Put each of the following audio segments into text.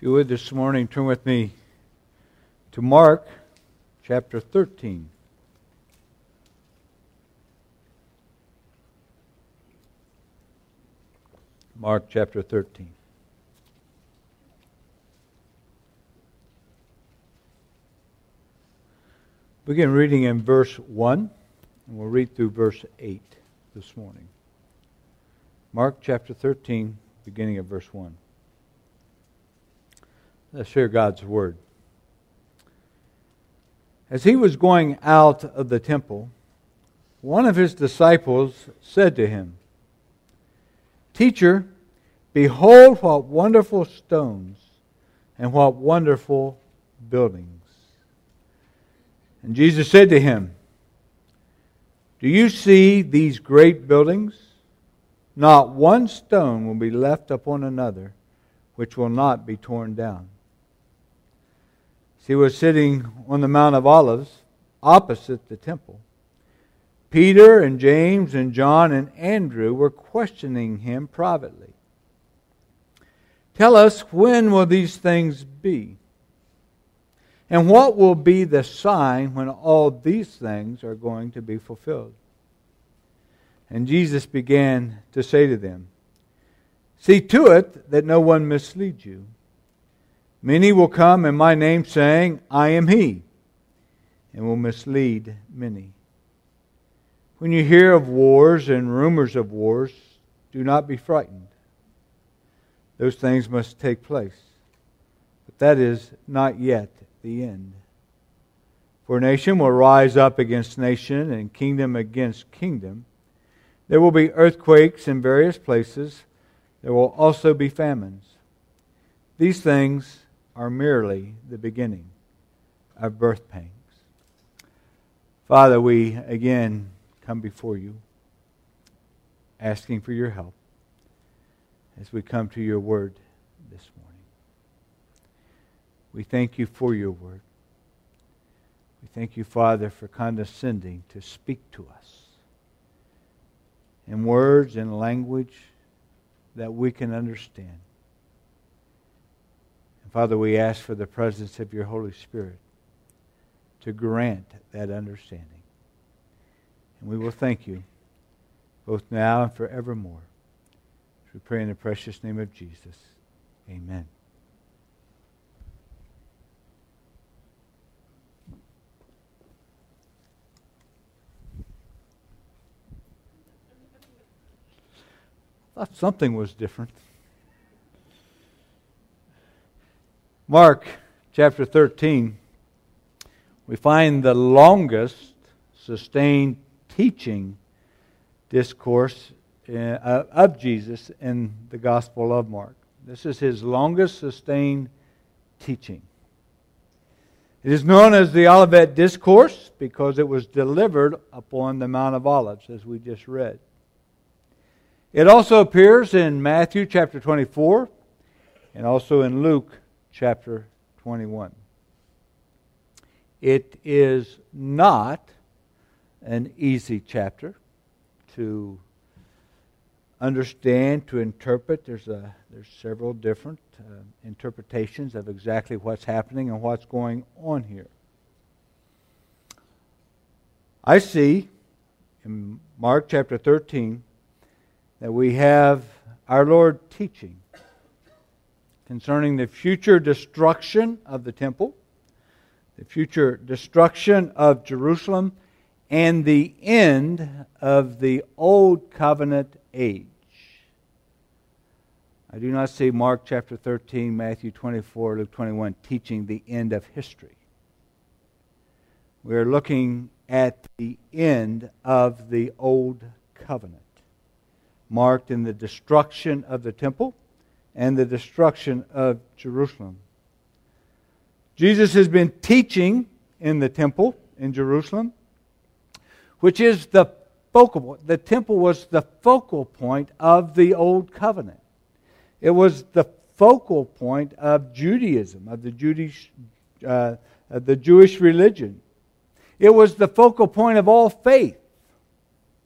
If you would this morning, turn with me to Mark chapter 13. Mark chapter 13. Begin reading in verse 1, and we'll read through verse 8 this morning. Mark chapter 13, beginning of verse 1. Let's hear God's word. As he was going out of the temple, one of his disciples said to him, "Teacher, behold what wonderful stones and what wonderful buildings." And Jesus said to him, "Do you see these great buildings? Not one stone will be left upon another, which will not be torn down." He was sitting on the Mount of Olives opposite the temple. Peter and James and John and Andrew were questioning him privately. "Tell us, when will these things be? And what will be the sign when all these things are going to be fulfilled?" And Jesus began to say to them, "See to it that no one misleads you. Many will come in my name, saying, 'I am he,' and will mislead many. When you hear of wars and rumors of wars, do not be frightened. Those things must take place, but that is not yet the end. For nation will rise up against nation, and kingdom against kingdom. There will be earthquakes in various places. There will also be famines. These things are merely the beginning of birth pangs." Father, we again come before you, asking for your help as we come to your word this morning. We thank you for your word. We thank you, Father, for condescending to speak to us in words and language that we can understand. And Father, we ask for the presence of your Holy Spirit to grant that understanding. And we will thank you both now and forevermore. We pray in the precious name of Jesus. Amen. I thought something was different. Mark chapter 13, we find the longest sustained teaching discourse of Jesus in the Gospel of Mark. This is his longest sustained teaching. It is known as the Olivet Discourse because it was delivered upon the Mount of Olives, as we just read. It also appears in Matthew chapter 24 and also in Luke chapter 21. It is not an easy chapter to understand, to interpret. There's several different interpretations of exactly what's happening and what's going on here. I see in Mark chapter 13 that we have our Lord teaching concerning the future destruction of the temple, the future destruction of Jerusalem, and the end of the Old Covenant age. I do not see Mark chapter 13, Matthew 24, Luke 21 teaching the end of history. We are looking at the end of the Old Covenant, marked in the destruction of the temple and the destruction of Jerusalem. Jesus has been teaching in the temple in Jerusalem, which is the focal point. The temple was the focal point of the Old Covenant. It was the focal point of Judaism, of the Jewish religion. It was the focal point of all faith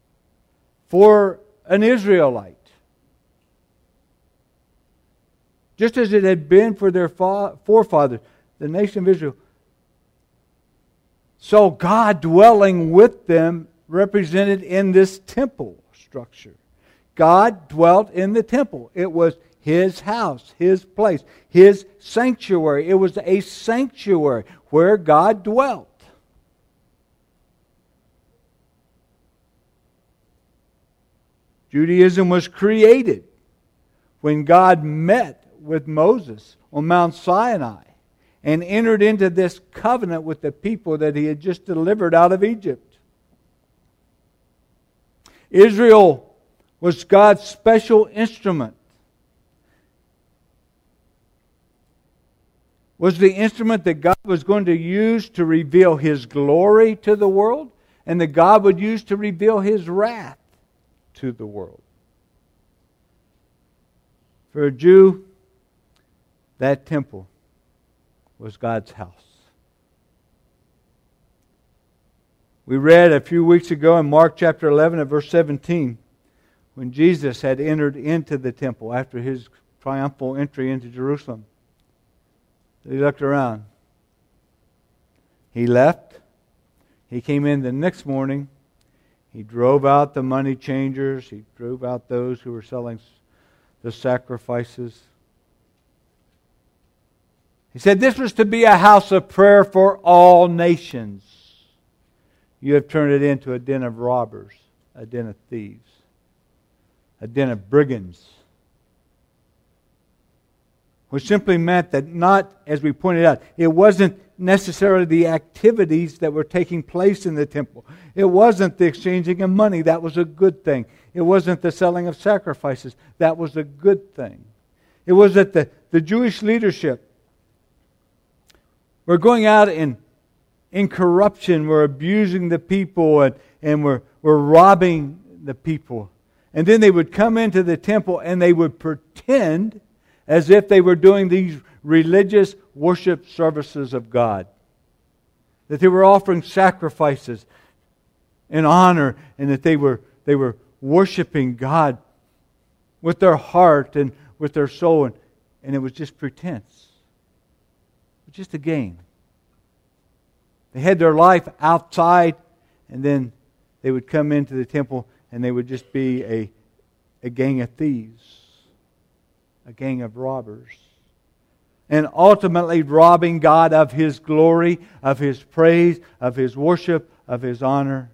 for an Israelite. just as it had been for their forefathers, the nation of Israel. So God dwelling with them represented in this temple structure. God dwelt in the temple. It was His house, His place, His sanctuary. It was a sanctuary where God dwelt. Judaism was created when God met with Moses on Mount Sinai and entered into this covenant with the people that He had just delivered out of Egypt. Israel was God's special instrument. Was the instrument that God was going to use to reveal His glory to the world, and that God would use to reveal His wrath to the world. For a Jew, that temple was God's house. We read a few weeks ago in Mark chapter 11 at verse 17, when Jesus had entered into the temple after His triumphal entry into Jerusalem. He looked around. He left. He came in the next morning. He drove out the money changers. He drove out those who were selling the sacrifices. He said this was to be a house of prayer for all nations. You have turned it into a den of robbers, a den of thieves, a den of brigands. Which simply meant that not, as we pointed out, it wasn't necessarily the activities that were taking place in the temple. It wasn't the exchanging of money. That was a good thing. It wasn't the selling of sacrifices. That was a good thing. It was that the Jewish leadership were going out in corruption, were abusing the people, and were robbing the people. And then they would come into the temple and they would pretend as if they were doing these religious worship services of God. That they were offering sacrifices in honor, and that they were worshiping God with their heart and with their soul. And it was just pretense. It was just a game. They had their life outside, and then they would come into the temple and they would just be a gang of thieves. A gang of robbers. And ultimately robbing God of His glory, of His praise, of His worship, of His honor.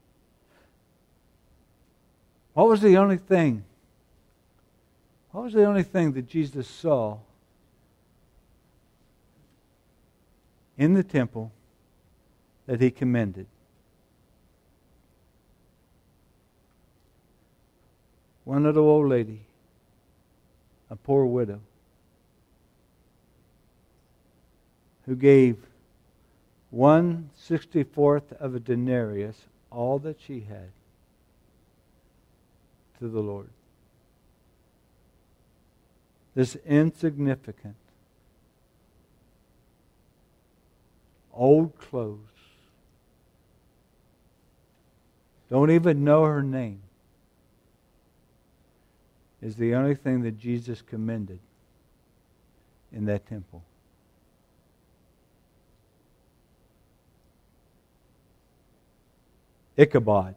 What was the only thing? What was the only thing that Jesus saw in the temple that He commended? One little old lady. A poor widow who gave 1/64 of a denarius, all that she had, to the Lord. This insignificant, old clothes, don't even know her name, is the only thing that Jesus commended in that temple. Ichabod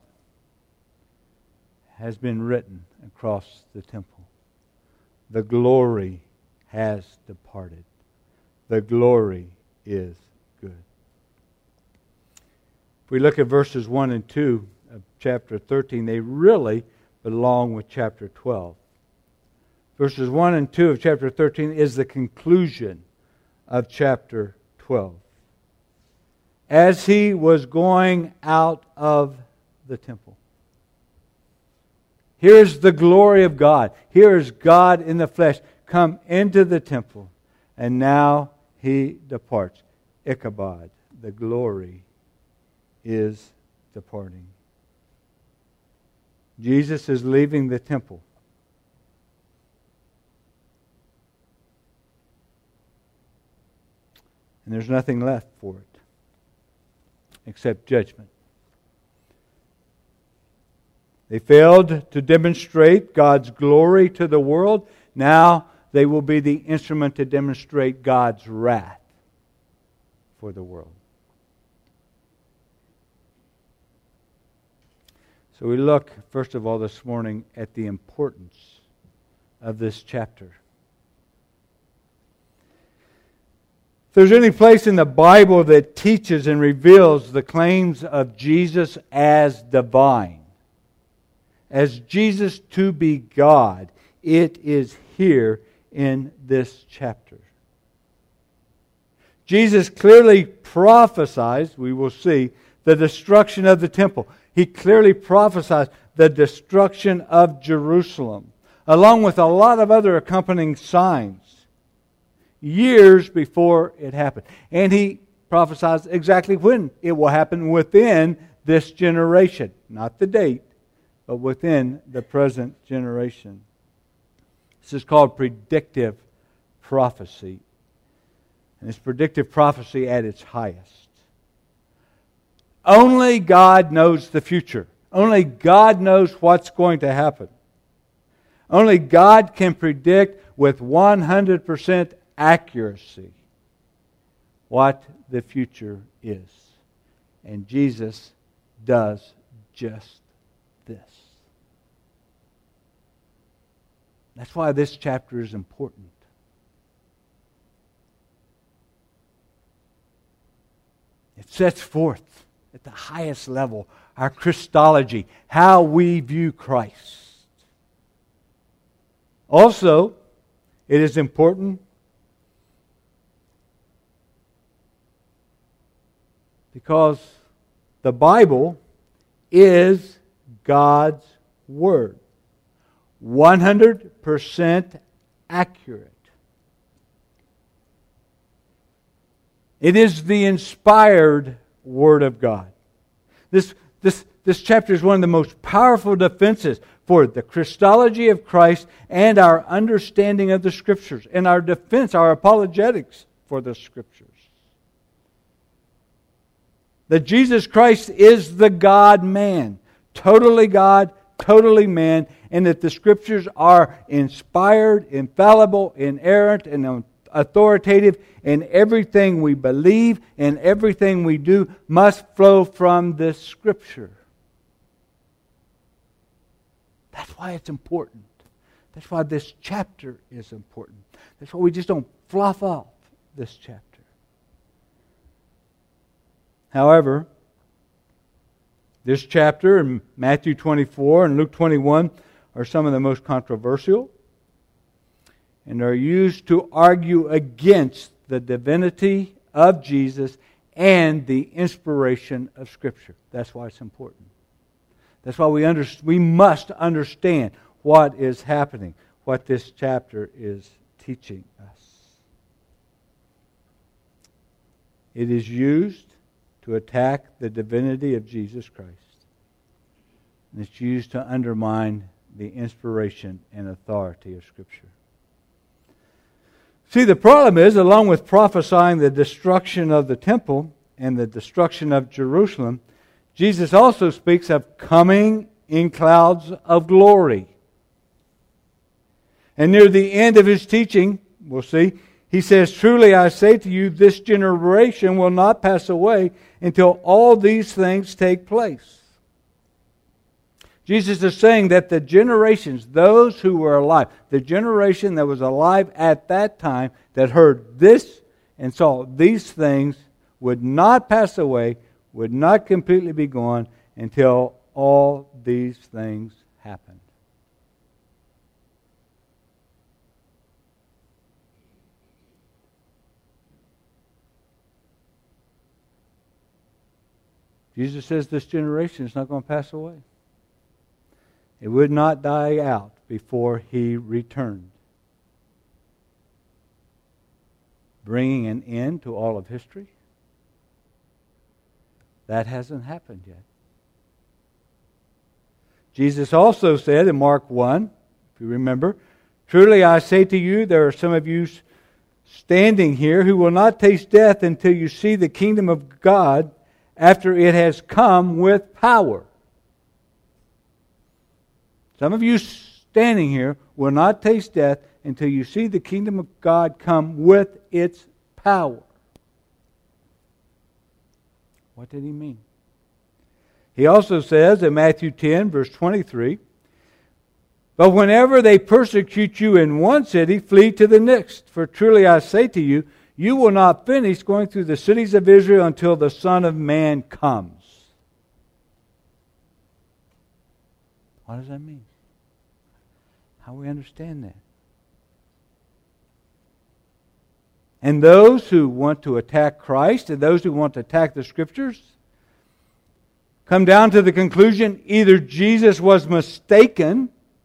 has been written across the temple. The glory has departed. The glory is good. If we look at verses 1 and 2 of chapter 13, they really belong with chapter 12. Verses 1 and 2 of chapter 13 is the conclusion of chapter 12. As He was going out of the temple. Here's the glory of God. Here is God in the flesh come into the temple. And now He departs. Ichabod, the glory is departing. Jesus is leaving the temple. And there's nothing left for it except judgment. They failed to demonstrate God's glory to the world. Now they will be the instrument to demonstrate God's wrath for the world. So we look, first of all, this morning at the importance of this chapter. If there's any place in the Bible that teaches and reveals the claims of Jesus as divine, as Jesus to be God, it is here in this chapter. Jesus clearly prophesies, we will see, the destruction of the temple. He clearly prophesies the destruction of Jerusalem, along with a lot of other accompanying signs, years before it happened. And he prophesies exactly when it will happen within this generation. Not the date, but within the present generation. This is called predictive prophecy. And it's predictive prophecy at its highest. Only God knows the future. Only God knows what's going to happen. Only God can predict with 100% accuracy what the future is. And Jesus does just this. That's why this chapter is important. It sets forth at the highest level our Christology, how we view Christ. Also, it is important because the Bible is God's Word. 100% accurate. It is the inspired Word of God. This chapter is one of the most powerful defenses for the Christology of Christ and our understanding of the Scriptures and our defense, our apologetics for the Scriptures. That Jesus Christ is the God-man, totally God, totally man, and that the Scriptures are inspired, infallible, inerrant, and authoritative, and everything we believe and everything we do must flow from this Scripture. That's why it's important. That's why this chapter is important. That's why we just don't fluff off this chapter. However, this chapter and Matthew 24 and Luke 21 are some of the most controversial and are used to argue against the divinity of Jesus and the inspiration of Scripture. That's why it's important. That's why we must understand what is happening, what this chapter is teaching us. It is used to attack the divinity of Jesus Christ. And it's used to undermine the inspiration and authority of Scripture. See, the problem is, along with prophesying the destruction of the temple and the destruction of Jerusalem, Jesus also speaks of coming in clouds of glory. And near the end of his teaching, we'll see, he says, "Truly I say to you, this generation will not pass away until all these things take place." Jesus is saying that the generations, those who were alive, the generation that was alive at that time that heard this and saw these things would not pass away, would not completely be gone until all these things happened. Jesus says this generation is not going to pass away. It would not die out before He returned, bringing an end to all of history. That hasn't happened yet. Jesus also said in Mark 1, if you remember, "Truly I say to you, there are some of you standing here who will not taste death until you see the kingdom of God after it has come with power." Some of you standing here will not taste death until you see the kingdom of God come with its power. What did he mean? He also says in Matthew 10, verse 23, but whenever they persecute you in one city, flee to the next. For truly I say to you, you will not finish going through the cities of Israel until the Son of Man comes. What does that mean? How do we understand that? And those who want to attack Christ and those who want to attack the Scriptures come down to the conclusion either Jesus was mistaken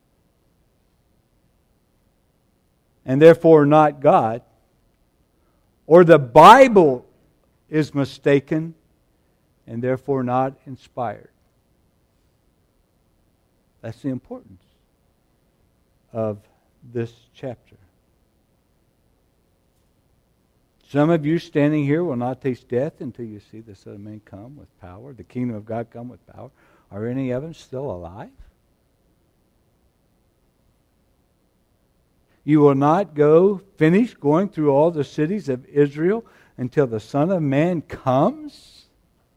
and therefore not God, or the Bible is mistaken and therefore not inspired. That's the importance of this chapter. Some of you standing here will not taste death until you see the Son of Man come with power, the kingdom of God come with power. Are any of them still alive? You will not finish going through all the cities of Israel until the Son of Man comes?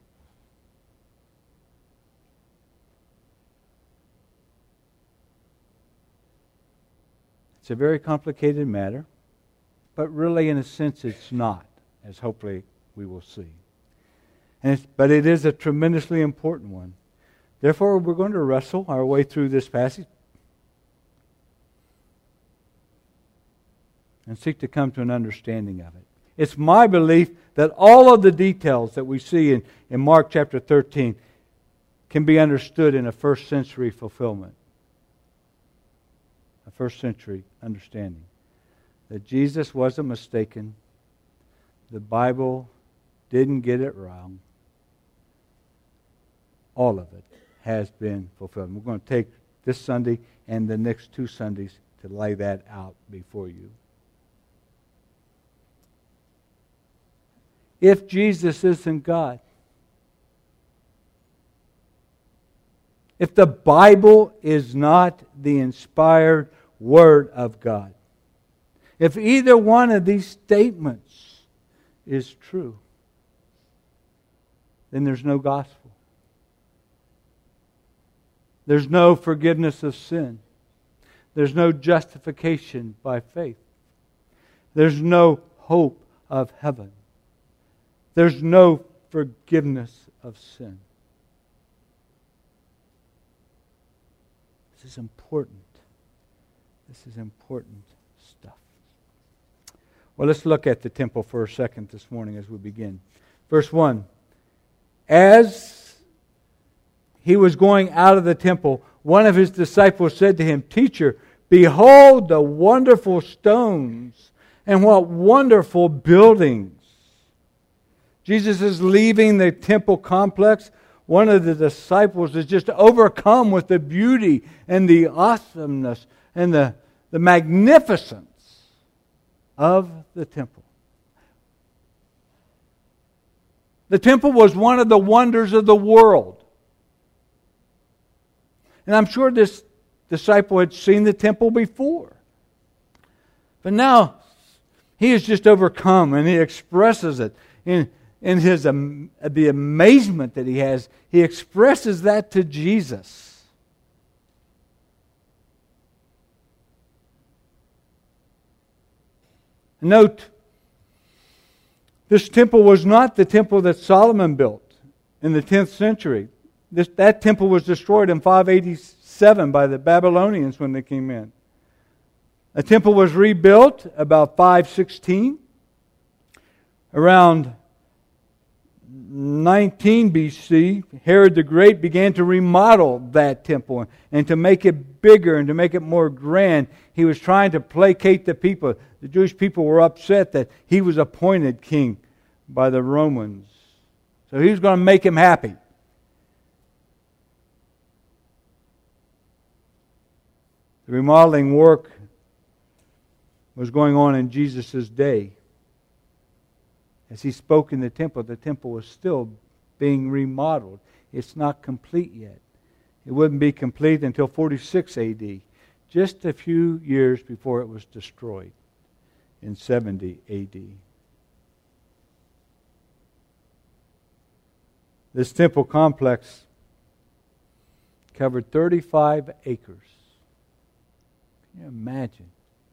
It's a very complicated matter, but really in a sense it's not, as hopefully we will see. But it is a tremendously important one. Therefore, we're going to wrestle our way through this passage and seek to come to an understanding of it. It's my belief that all of the details that we see in Mark chapter 13 can be understood in a first century fulfillment. A first century understanding. That Jesus wasn't mistaken. The Bible didn't get it wrong. All of it has been fulfilled. We're going to take this Sunday and the next 2 Sundays to lay that out before you. If Jesus isn't God, if the Bible is not the inspired Word of God, if either one of these statements is true, then there's no gospel. There's no forgiveness of sin. There's no justification by faith. There's no hope of heaven. There's no forgiveness of sin. This is important. This is important stuff. Well, let's look at the temple for a second this morning as we begin. Verse 1. As he was going out of the temple, one of his disciples said to him, Teacher, behold the wonderful stones, and what wonderful buildings. Jesus is leaving the temple complex. One of the disciples is just overcome with the beauty and the awesomeness and the magnificence of the temple. The temple was one of the wonders of the world. And I'm sure this disciple had seen the temple before. But now he is just overcome, and he expresses it in his the amazement that he has. He expresses that to Jesus. Note, this temple was not the temple that Solomon built in the 10th century. That temple was destroyed in 587 by the Babylonians when they came in. The temple was rebuilt about 516. Around 19 BC, Herod the Great began to remodel that temple and to make it bigger and to make it more grand. He was trying to placate the people. The Jewish people were upset that he was appointed king by the Romans. So he was going to make him happy. The remodeling work was going on in Jesus' day. As he spoke in the temple was still being remodeled. It's not complete yet. It wouldn't be complete until 46 AD. just a few years before it was destroyed in 70 A.D. This temple complex covered 35 acres. Can you imagine?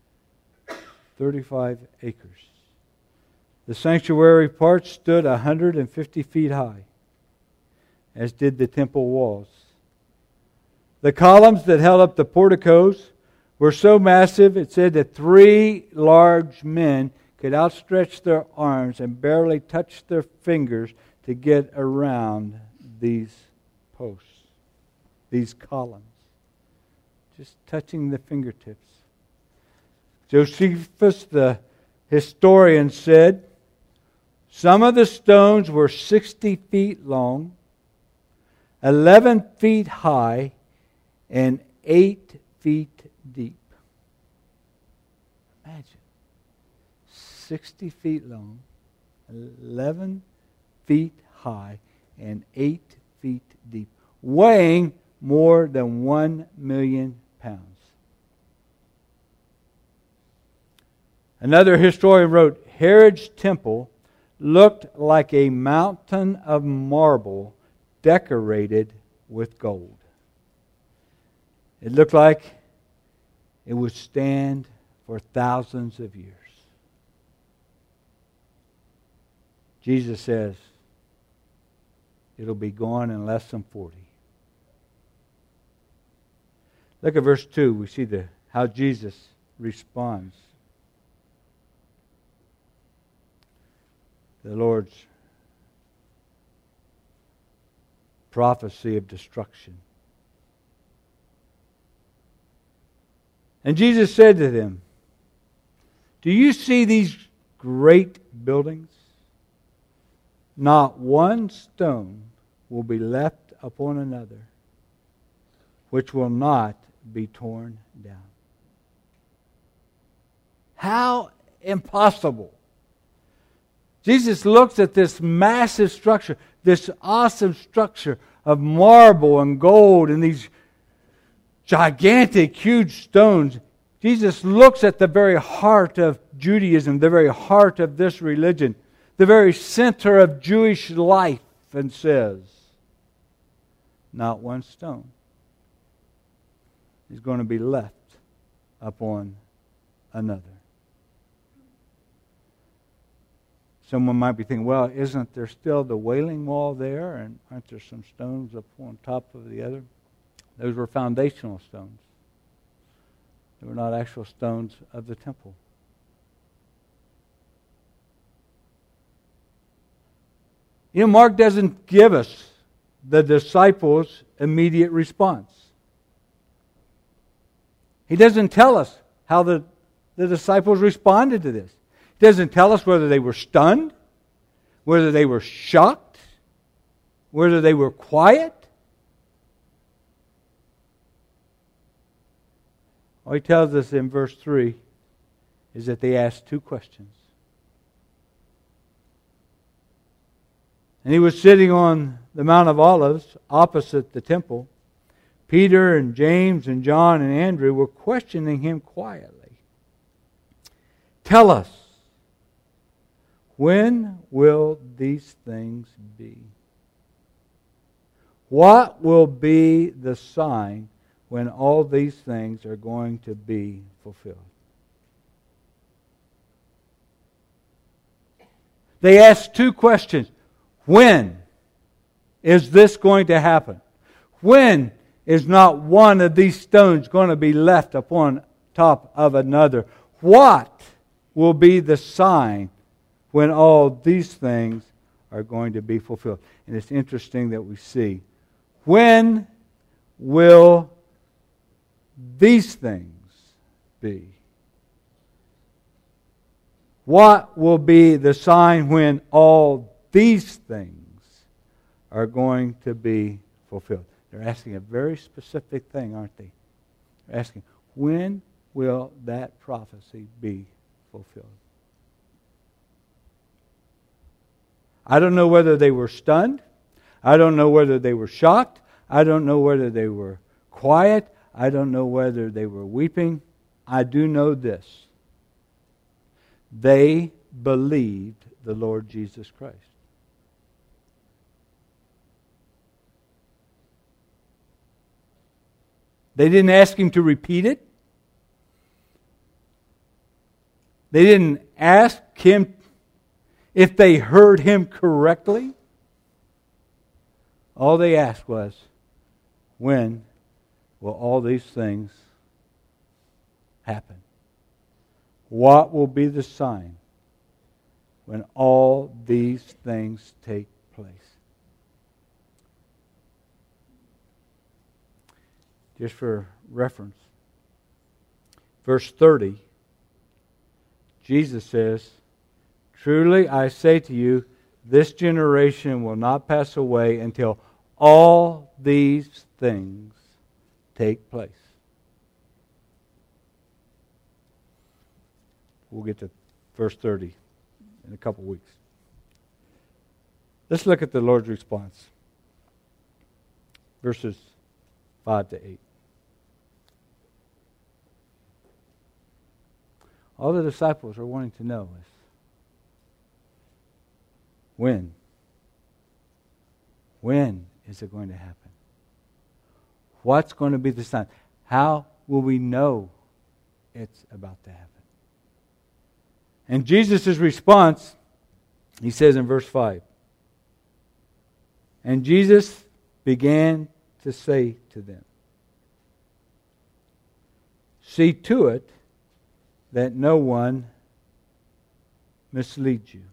35 acres. The sanctuary part stood 150 feet high, as did the temple walls. The columns that held up the porticos were so massive, it said that 3 large men could outstretch their arms and barely touch their fingers to get around these posts, these columns. Just touching the fingertips. Josephus, the historian, said, some of the stones were 60 feet long, 11 feet high, and 8 feet deep. Imagine. 60 feet long, 11 feet high, and 8 feet deep, weighing more than 1 million pounds. Another historian wrote, Herod's temple looked like a mountain of marble decorated with gold. It looked like it would stand for thousands of years. Jesus says it'll be gone in less than 40. Look at verse 2. We see how Jesus responds. The Lord's prophecy of destruction. And Jesus said to them, do you see these great buildings? Not one stone will be left upon another, which will not be torn down. How impossible. Jesus looks at this massive structure, this awesome structure of marble and gold and these gigantic, huge stones. Jesus looks at the very heart of Judaism, the very heart of this religion, the very center of Jewish life, and says, not one stone is going to be left upon another. Someone might be thinking, well, isn't there still the Wailing Wall there? And aren't there some stones up on top of the other? Those were foundational stones. They were not actual stones of the temple. You know, Mark doesn't give us the disciples' immediate response. He doesn't tell us how the disciples responded to this. He doesn't tell us whether they were stunned, whether they were shocked, whether they were quiet. All he tells us in verse 3 is that they asked 2 questions. And he was sitting on the Mount of Olives opposite the temple. Peter and James and John and Andrew were questioning him quietly. Tell us, when will these things be? What will be the sign when all these things are going to be fulfilled? They asked 2 questions. When is this going to happen? When is not one of these stones going to be left upon top of another? What will be the sign when all these things are going to be fulfilled? And it's interesting that we see, when will these things be? What will be the sign when all these things are going to be fulfilled? They're asking a very specific thing, aren't they? They're asking, when will that prophecy be fulfilled? I don't know whether they were stunned. I don't know whether they were shocked. I don't know whether they were quiet. I don't know whether they were weeping. I do know this. They believed the Lord Jesus Christ. They didn't ask him to repeat it. They didn't ask him if they heard him correctly. All they asked was, when will all these things happen? What will be the sign when all these things take place? Just for reference, verse 30, Jesus says, truly I say to you, this generation will not pass away until all these things take place. We'll get to verse 30 in a couple weeks. Let's look at the Lord's response. Verses 5 to 8. All the disciples are wanting to know is, when? When is it going to happen? What's going to be the sign? How will we know it's about to happen? And Jesus' response, he says in verse 5, and Jesus began to say to them, see to it that no one misleads you.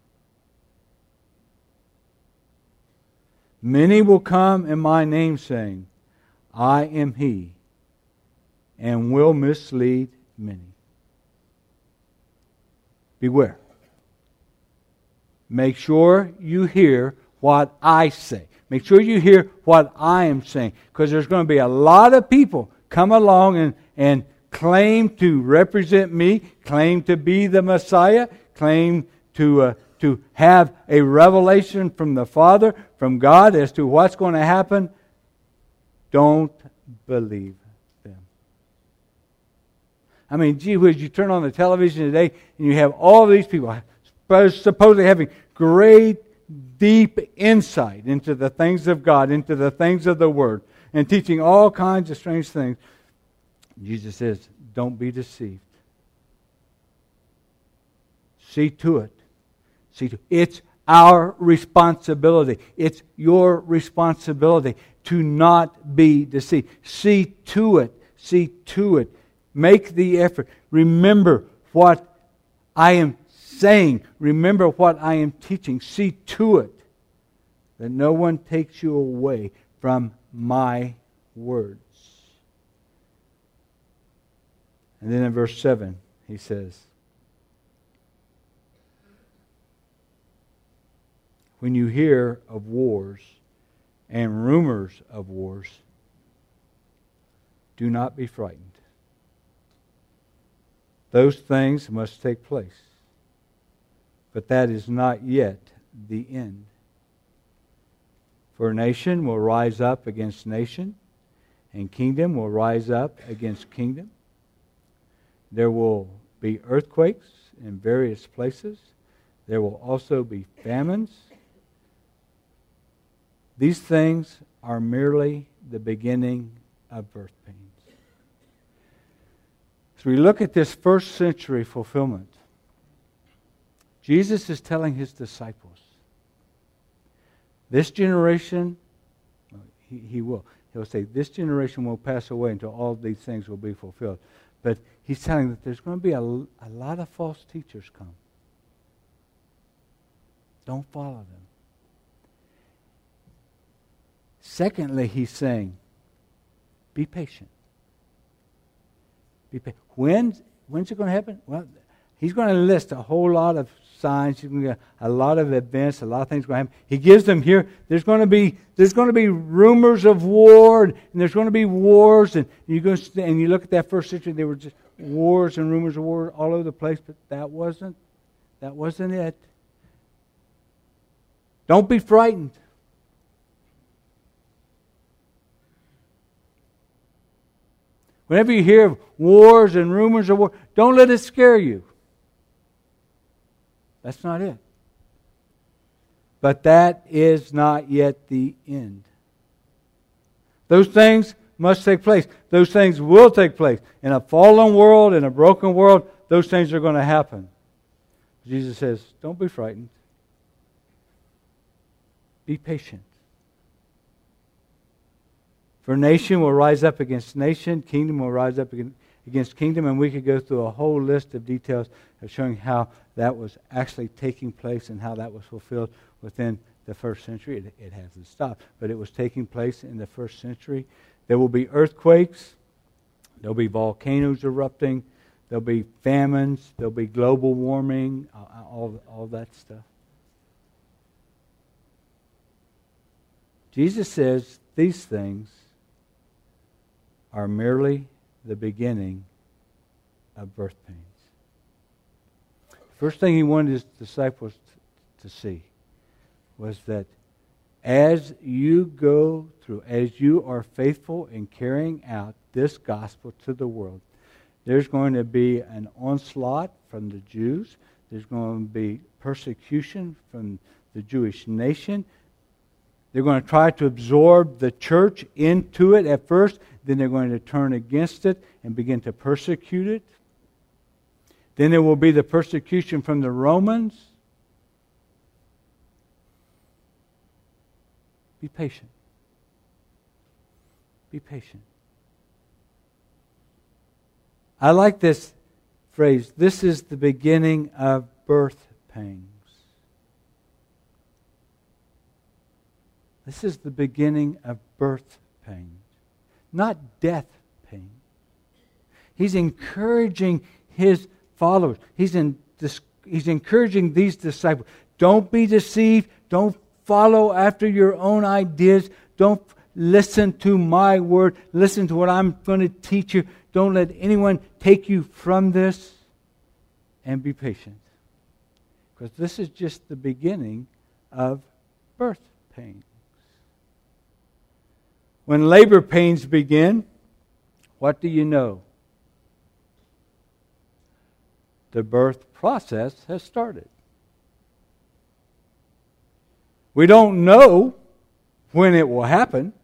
Many will come in my name saying, I am he, and will mislead many. Beware. Make sure you hear what I say. Make sure you hear what I am saying. Because there's going to be a lot of people come along and claim to represent me, claim to be the Messiah, claim to have a revelation from the Father, from God, as to what's going to happen. Don't believe them. I mean, gee whiz, you turn on the television today and you have all these people supposedly having great, deep insight into the things of God, into the things of the Word, and teaching all kinds of strange things. Jesus says, don't be deceived. See to it. See to it. It's our responsibility. It's your responsibility to not be deceived. See to it. See to it. Make the effort. Remember what I am saying. Remember what I am teaching. See to it that no one takes you away from my words. And then in verse 7, he says, when you hear of wars and rumors of wars, do not be frightened. Those things must take place. But that is not yet the end. For nation will rise up against nation, and kingdom will rise up against kingdom. There will be earthquakes in various places. There will also be famines. These things are merely the beginning of birth pains. As we look at this first century fulfillment, Jesus is telling his disciples, this generation, he'll say, this generation will pass away until all these things will be fulfilled. But he's telling that there's going to be a lot of false teachers come. Don't follow them. Secondly, he's saying, be patient. Be patient. When's it going to happen? Well, he's going to list a whole lot of signs. He's going to get a lot of events, a lot of things going to happen. He gives them here. There's going to be rumors of war, and there's going to be wars. And you look at that first century, there were just wars and rumors of war all over the place. But that wasn't it. Don't be frightened. Whenever you hear of wars and rumors of war, don't let it scare you. That's not it. But that is not yet the end. Those things must take place. Those things will take place. In a fallen world, in a broken world, those things are going to happen. Jesus says, don't be frightened. Be patient. For nation will rise up against nation, kingdom will rise up against kingdom, and we could go through a whole list of details of showing how that was actually taking place and how that was fulfilled within the first century. It hasn't stopped, but it was taking place in the first century. There will be earthquakes. There will be volcanoes erupting. There will be famines. There will be global warming, all that stuff. Jesus says these things are merely the beginning of birth pains. First thing he wanted his disciples to see was that as you go through, as you are faithful in carrying out this gospel to the world, there's going to be an onslaught from the Jews. There's going to be persecution from the Jewish nation. They're going to try to absorb the church into it at first. Then they're going to turn against it and begin to persecute it. Then there will be the persecution from the Romans. Be patient. Be patient. I like this phrase. This is the beginning of birth pangs. This is the beginning of birth pains, not death pain. He's encouraging his followers. He's encouraging these disciples. Don't be deceived. Don't follow after your own ideas. Don't listen to my word. Listen to what I'm going to teach you. Don't let anyone take you from this. And be patient. Because this is just the beginning of birth pains. When labor pains begin, what do you know? The birth process has started. We don't know when it will happen.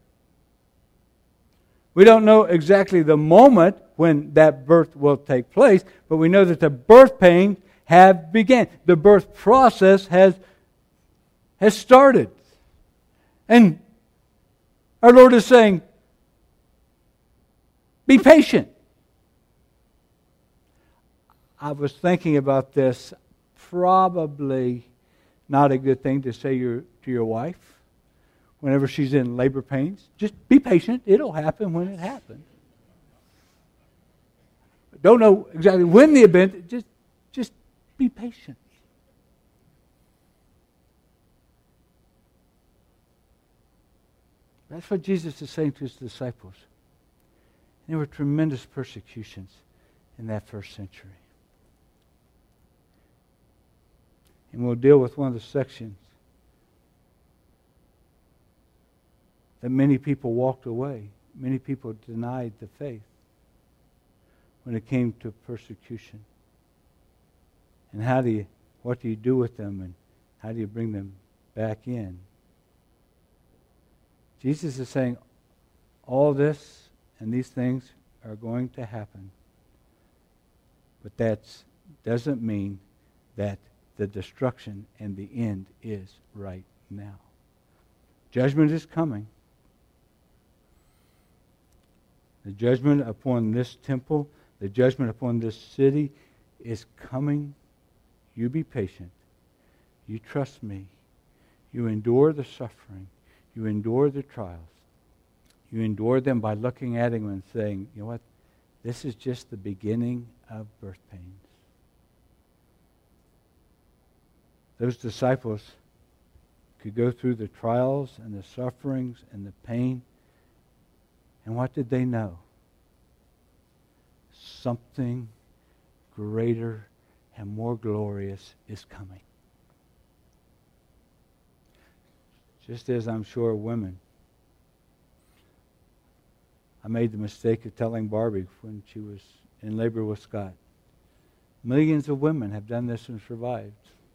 We don't know exactly the moment when that birth will take place, but we know that the birth pains have begun. The birth process has started. And our Lord is saying, be patient. I was thinking about this. Probably not a good thing to say to your wife whenever she's in labor pains. Just be patient. It'll happen when it happens. Don't know exactly when the event. Just be patient. That's what Jesus is saying to his disciples. And there were tremendous persecutions in that first century. And we'll deal with one of the sections that many people walked away. Many people denied the faith when it came to persecution. And what do you do with them, and how do you bring them back in? Jesus is saying all this and these things are going to happen. But that doesn't mean that the destruction and the end is right now. Judgment is coming. The judgment upon this temple, the judgment upon this city is coming. You be patient. You trust me. You endure the suffering. You endure the trials. You endure them by looking at him and saying, you know what? This is just the beginning of birth pains. Those disciples could go through the trials and the sufferings and the pain. And what did they know? Something greater and more glorious is coming. Just as I'm sure women. I made the mistake of telling Barbie when she was in labor with Scott. Millions of women have done this and survived.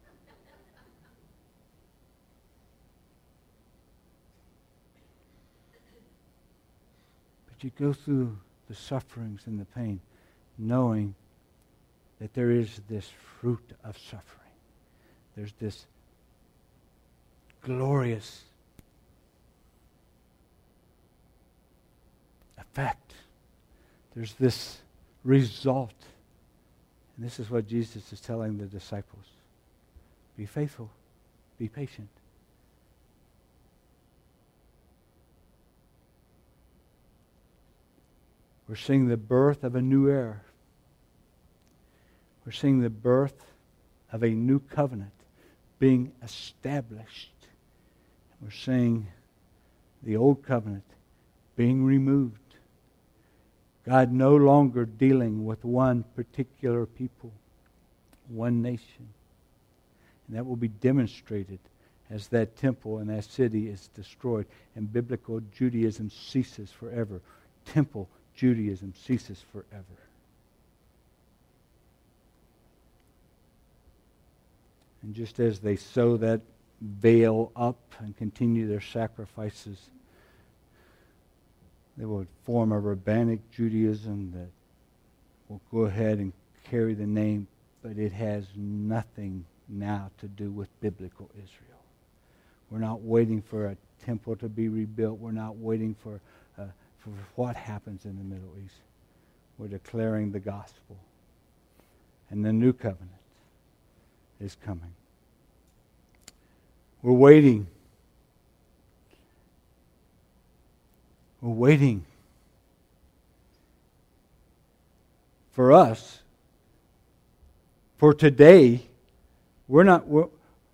But you go through the sufferings and the pain, knowing that there is this fruit of suffering. There's this glorious effect. There's this result. And this is what Jesus is telling the disciples. Be faithful. Be patient. We're seeing the birth of a new era. We're seeing the birth of a new covenant being established. We're seeing the old covenant being removed. God no longer dealing with one particular people, one nation. And that will be demonstrated as that temple and that city is destroyed and biblical Judaism ceases forever. Temple Judaism ceases forever. And just as they sew that veil up and continue their sacrifices, they will form a rabbinic Judaism that will go ahead and carry the name, but it has nothing now to do with biblical Israel. We're not waiting for a temple to be rebuilt. We're not waiting for what happens in the Middle East. We're declaring the gospel. And the new covenant is coming. We're waiting. We're waiting for us. For today, what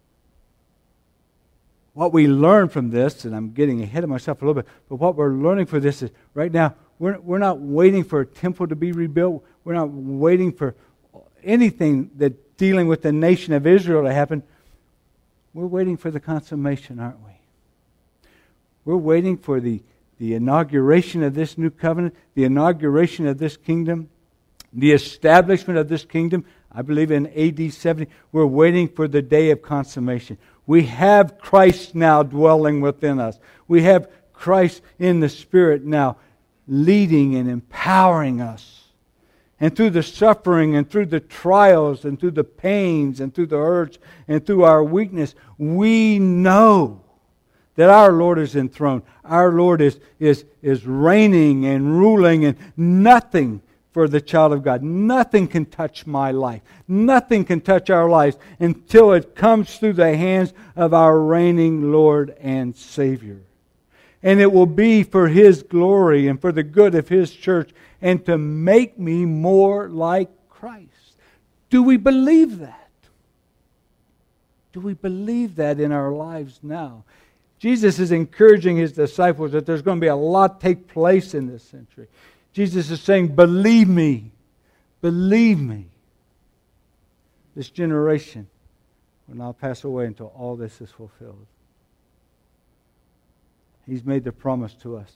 we learn from this, and I'm getting ahead of myself a little bit, but what we're learning for this is right now, we're not waiting for a temple to be rebuilt. We're not waiting for anything that dealing with the nation of Israel to happen. We're waiting for the consummation, aren't we? We're waiting for the inauguration of this new covenant, the inauguration of this kingdom, the establishment of this kingdom. I believe in AD 70. We're waiting for the day of consummation. We have Christ now dwelling within us. We have Christ in the Spirit now leading and empowering us. And through the suffering and through the trials and through the pains and through the hurts and through our weakness, we know that our Lord is enthroned. Our Lord is reigning and ruling, and nothing for the child of God. Nothing can touch my life. Nothing can touch our lives until it comes through the hands of our reigning Lord and Savior. And it will be for His glory and for the good of His church and to make me more like Christ. Do we believe that? Do we believe that in our lives now? Jesus is encouraging His disciples that there's going to be a lot take place in this century. Jesus is saying, believe me. Believe me. This generation will not pass away until all this is fulfilled. He's made the promise to us.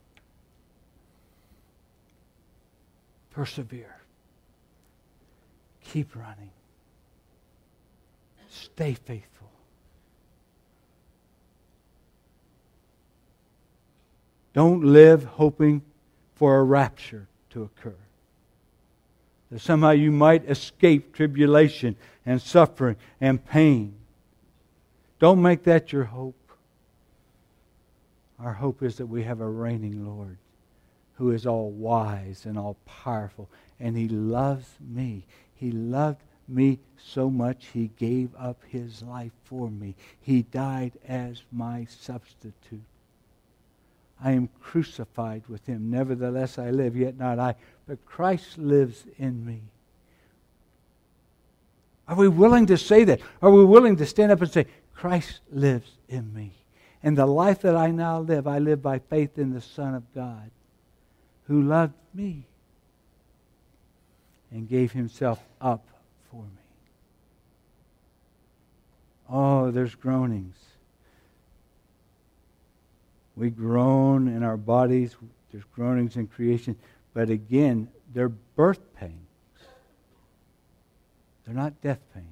Persevere. Keep running. Stay faithful. Don't live hoping for a rapture to occur. That somehow you might escape tribulation and suffering and pain. Don't make that your hope. Our hope is that we have a reigning Lord who is all wise and all powerful. And He loves me. He loved me so much He gave up His life for me. He died as my substitute. I am crucified with Him. Nevertheless I live, yet not I, but Christ lives in me. Are we willing to say that? Are we willing to stand up and say, Christ lives in me? And the life that I now live, I live by faith in the Son of God, who loved me and gave Himself up for me. Oh, there's groanings. We groan in our bodies There's groanings in creation. But again, they're birth pains. They're not death pains.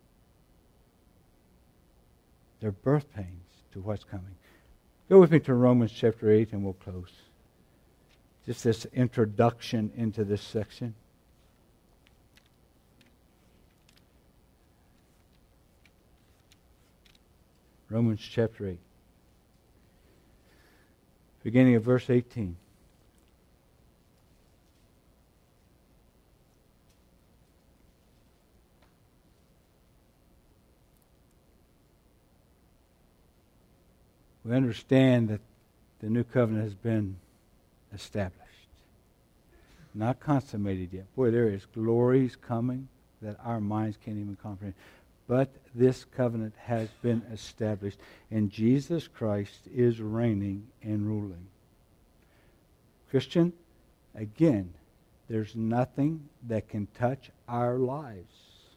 They're birth pains to what's coming. Go with me to Romans chapter 8 and we'll close. Just this introduction into this section. Romans chapter 8. Beginning of verse 18. We understand that the new covenant has been established. Not consummated yet. Boy, there is glories coming that our minds can't even comprehend. But this covenant has been established, and Jesus Christ is reigning and ruling. Christian, again, there's nothing that can touch our lives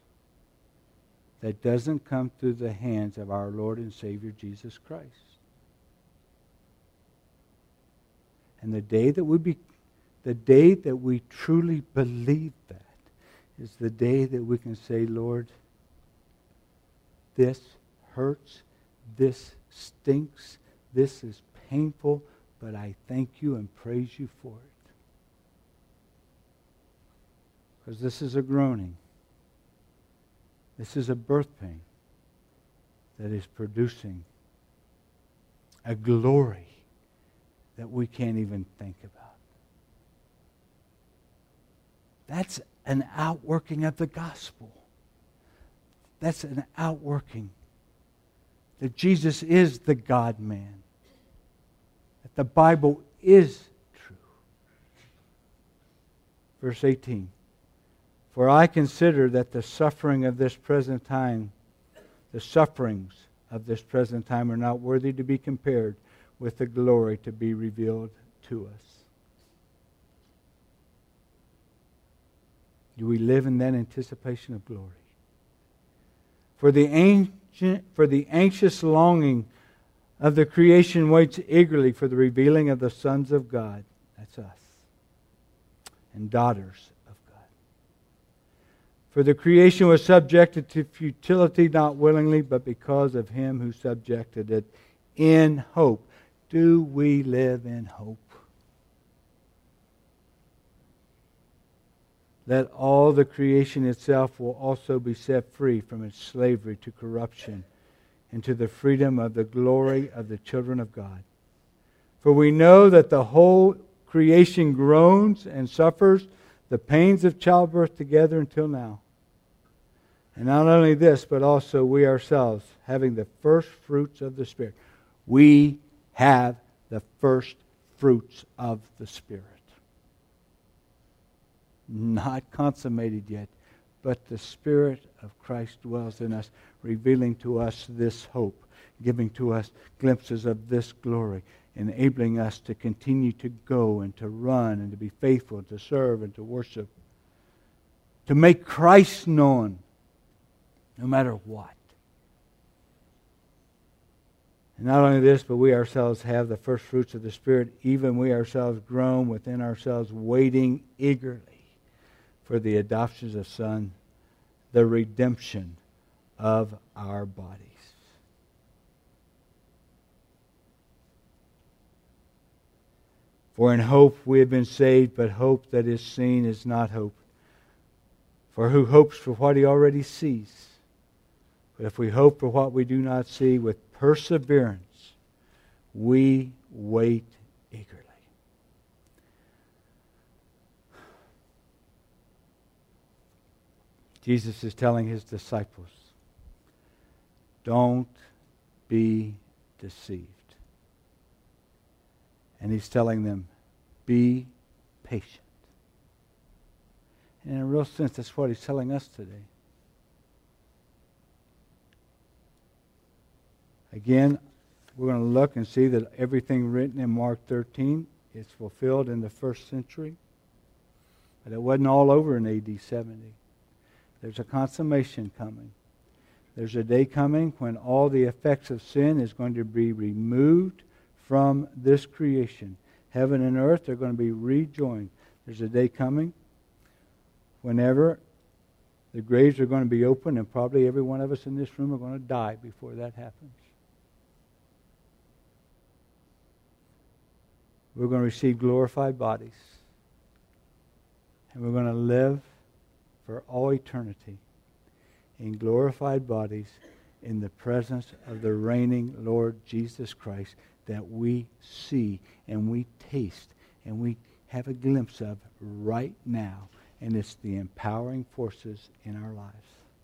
that doesn't come through the hands of our Lord and Savior Jesus Christ. And the day that we truly believe that is the day that we can say, Lord, this hurts, this stinks, this is painful, but I thank you and praise you for it. Because this is a groaning. This is a birth pain that is producing a glory that we can't even think about. That's an outworking of the gospel. That's an outworking that Jesus is the God-man. That the Bible is true. Verse 18. For I consider that the sufferings of this present time are not worthy to be compared with the glory to be revealed to us. Do we live in that anticipation of glory? For the anxious longing of the creation waits eagerly for the revealing of the sons of God. That's us. And daughters of God. For the creation was subjected to futility, not willingly, but because of Him who subjected it in hope. Do we live in hope? That all the creation itself will also be set free from its slavery to corruption into the freedom of the glory of the children of God. For we know that the whole creation groans and suffers the pains of childbirth together until now. And not only this, but also we ourselves, having the first fruits of the Spirit. We have the first fruits of the Spirit. Not consummated yet, but the Spirit of Christ dwells in us, revealing to us this hope, giving to us glimpses of this glory, enabling us to continue to go and to run and to be faithful, and to serve and to worship, to make Christ known no matter what. And not only this, but we ourselves have the first fruits of the Spirit, even we ourselves groan within ourselves, waiting eagerly for the adoptions of Son, the redemption of our bodies. For in hope we have been saved, but hope that is seen is not hope. For who hopes for what he already sees? But if we hope for what we do not see, with perseverance we wait eagerly. Jesus is telling His disciples, don't be deceived. And He's telling them, be patient. And in a real sense, that's what He's telling us today. Again, we're going to look and see that everything written in Mark 13 is fulfilled in the first century. But it wasn't all over in AD 70. There's a consummation coming. There's a day coming when all the effects of sin is going to be removed from this creation. Heaven and earth are going to be rejoined. There's a day coming whenever the graves are going to be open, and probably every one of us in this room are going to die before that happens. We're going to receive glorified bodies. And we're going to live for all eternity in glorified bodies in the presence of the reigning Lord Jesus Christ that we see and we taste and we have a glimpse of right now. And it's the empowering forces in our lives.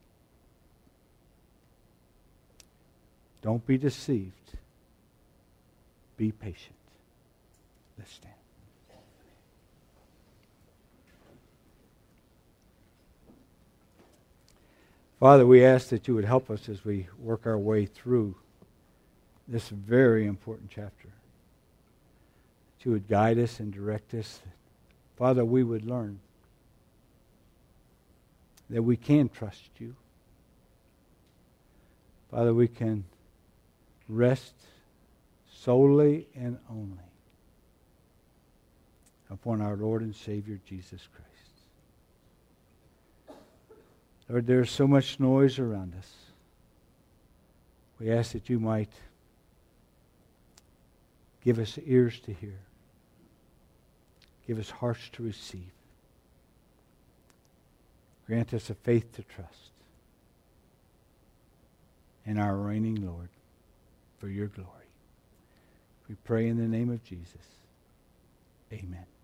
Don't be deceived. Be patient. Let's stand. Father, we ask that you would help us as we work our way through this very important chapter. That you would guide us and direct us. Father, we would learn that we can trust you. Father, we can rest solely and only upon our Lord and Savior, Jesus Christ. Lord, there's so much noise around us. We ask that you might give us ears to hear. Give us hearts to receive. Grant us a faith to trust in our reigning Lord for your glory. We pray in the name of Jesus. Amen.